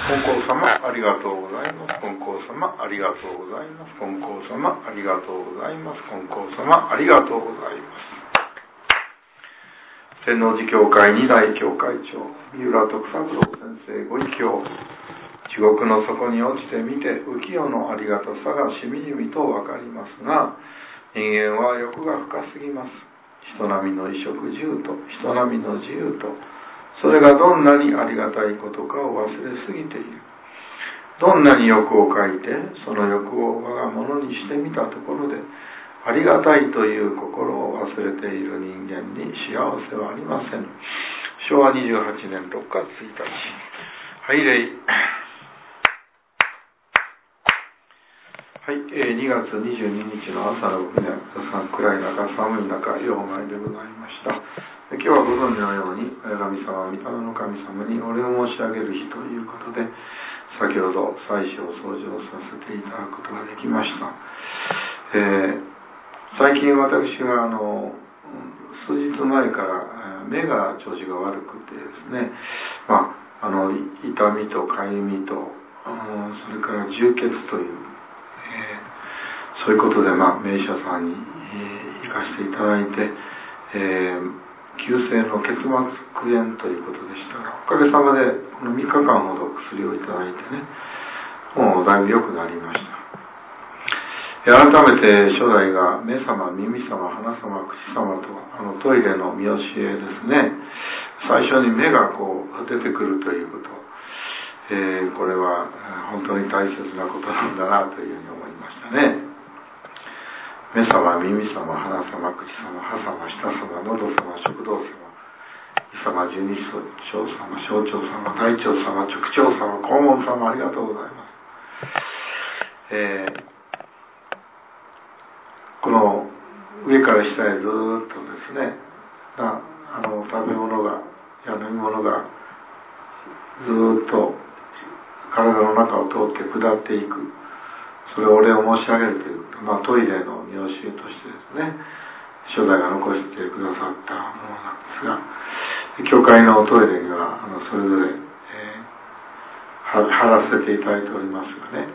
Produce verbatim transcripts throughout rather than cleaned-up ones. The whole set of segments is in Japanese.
金光様ありがとうございます。金光様ありがとうございます。金光様ありがとうございます。金光様ありがとうございます。天王寺教会二代教会長三浦徳三郎先生ご一教、地獄の底に落ちてみて浮世のありがたさがしみじみと分かりますが、人間は欲が深すぎます。人並みの衣食住と人並みの自由と、それがどんなにありがたいことかを忘れすぎている。どんなに欲を書いてその欲を我が物にしてみたところで、ありがたいという心を忘れている人間に幸せはありません。しょうわにじゅうはちねんろくがつついたち、拝礼。はい、えー、にがつにじゅうににちの朝のろくじ、皆さん暗い中寒い中ようお参りでございました。今日はご存知のように神様、御霊の神様にお礼を申し上げる日ということで、先ほど祭祀を掃除をさせていただくことができました。えー、最近私はあの数日前から目が調子が悪くてですね、まあ、あの痛みとかゆみと、それから充血という、えー、そういうことで、まあ、名医者さんに、えー、行かせていただいて、えー急性の結膜炎ということでしたが、おかげさまでこのみっかかんほど薬をいただいてね、もうだいぶ良くなりました。改めて初代が目様、耳様、鼻様、口様とあのトイレの見教えですね、最初に目がこう出てくるということ、えー、これは本当に大切なことなんだなというふうに思いましたね。目様、耳様、鼻様、口様、歯様、舌様、喉様、食道様、胃様、十二指腸様、小腸様、大腸様、直腸様、肛門様、ありがとうございます。えー、この上から下へずっとですね、ああの食べ物がや飲み物がずっと体の中を通って下っていく、それをお礼を申し上げるという、まあ、トイレの見教えとしてですね、初代が残してくださったものなんですが、教会のトイレにはあのそれぞれ、えー、貼らせていただいておりますがね、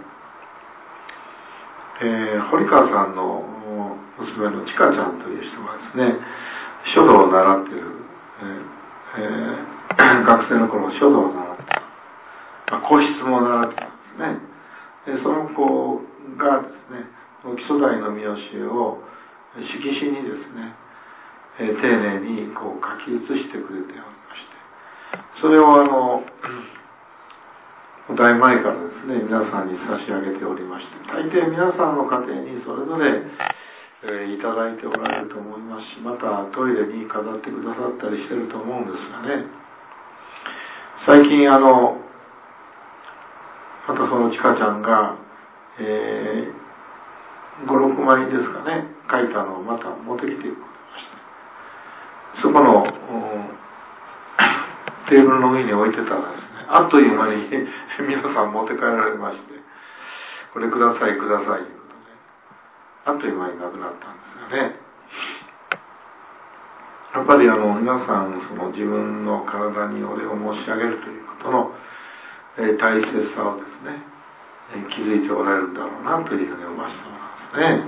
えー、堀川さんの娘のちかちゃんという人がですね、書道を習っている、えーえー、学生の頃書道を習っている、まあ、皇室も習っていたんですね。でその子がですね、基礎代の見教えを色紙にですね、えー、丁寧にこう書き写してくれておりまして、それをあのだいぶ前からですね、皆さんに差し上げておりまして、大抵皆さんの家庭にそれぞれ、えー、いただいておられると思いますし、またトイレに飾ってくださったりしてると思うんですがね、最近あのまたそのちかちゃんが、えー、ごろくまいですかね、書いたのをまた持ってきてくれました。そこのテーブルの上に置いてたらですね、あっという間に皆さん持って帰られまして、これくださいくださいということで、あっという間になくなったんですよね。やっぱりあの皆さんその自分の体にお礼を申し上げるということのえー、大切さをですね、えー、気づいておられるんだろうなというふうに思わせてもらいますね。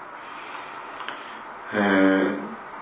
え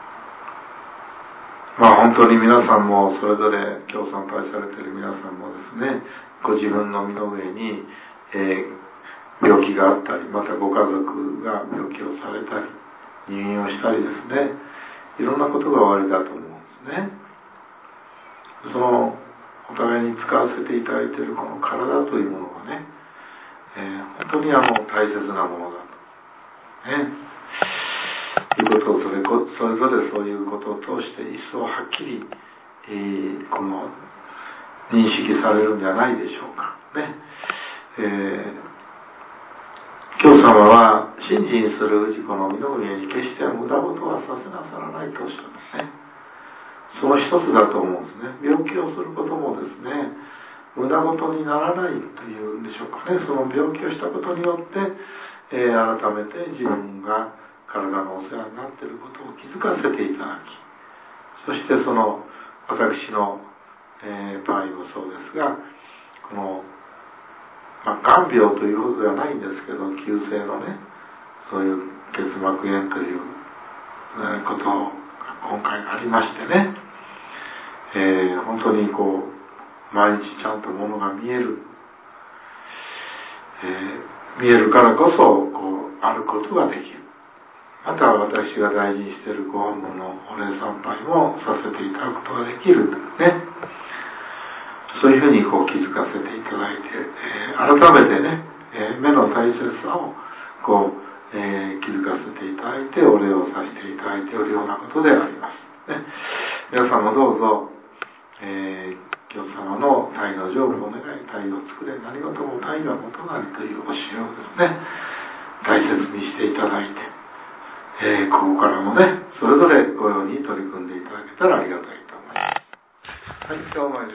ー、まあ本当に皆さんもそれぞれ今日参拝されている皆さんもですね、ご自分の身の上に、えー、病気があったり、またご家族が病気をされたり入院をしたりですね、いろんなことがおありだと思うんですね。そのお互いに使わせていただいているこの体というものがね、えー、本当にあの大切なものだと、ね、いうことをそれ、それぞれそういうことを通して一層はっきり、えー、この認識されるんじゃないでしょうかね。えー、教様は信心する氏子の身の上に決して無駄事はさせなさらないとおっしゃるんですね。その一つだと思うんですね。病気をすることもですね、無駄事にならないというんでしょうかね。その病気をしたことによって、えー、改めて自分が体のお世話になっていることを気づかせていただき、そしてその私の、えー、場合もそうですが、このがん病というほどではないんですけど、急性のね、そういう結膜炎ということが今回ありましてね、えー、本当にこう毎日ちゃんとものが見える、えー、見えるからこそこうあることができる。また私が大事にしているご本門のお礼参拝もさせていただくことができるね。そういうふうにこう気づかせていただいて、えー、改めてね、えー、目の大切さをこう、えー、気づかせていただいてお礼をさせていただいているようなことであります、ね、皆さんもどうぞ、えー、教様の大の成就を願い、大を作れ、何事も大が元なりという教えをですね、大切にしていただいて、えー、ここからもね、それぞれご用に取り組んでいただけたらありがたいと思います。はい、今日も